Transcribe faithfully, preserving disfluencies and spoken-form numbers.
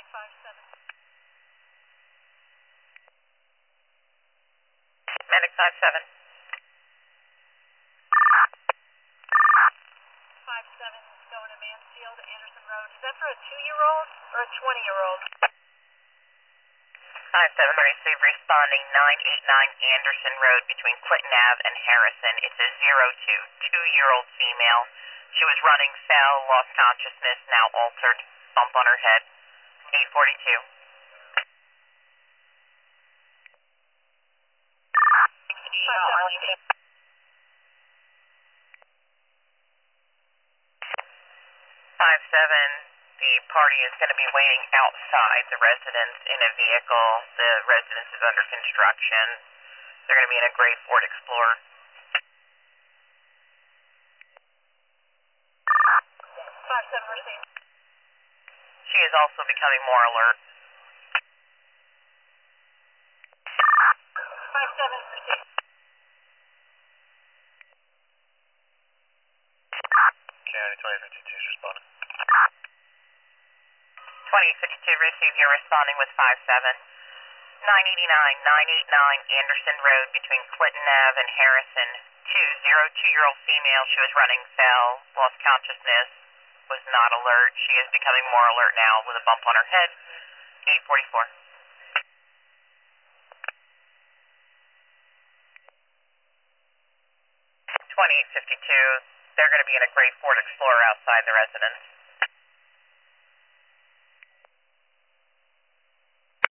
five seven. Medic five seven. five seven going to Mansfield, Anderson Road. Is that for a two-year-old or a twenty-year-old? five seven received responding nine eight nine Anderson Road between Clinton Ave and Harrison. It's a zero two, two-year-old female. She was running, fell, lost consciousness, now altered, bump on her head. eight forty-two. five seven, the party is going to be waiting outside the residence in a vehicle. The residence is under construction. They're going to be in a gray Ford Explorer. five seven received. She is also becoming more alert. five seven received. County twenty fifty-two is responding. twenty fifty-two received, you're responding with five seven. nine eighty-nine, nine eight nine Anderson Road between Clinton Ave and Harrison. two zero two-year-old female. She was running, fell, lost consciousness, was not alert. She is becoming more alert now with a bump on her head. eight forty-four. twenty-eight fifty-two. They're going to be in a gray Ford Explorer outside the residence.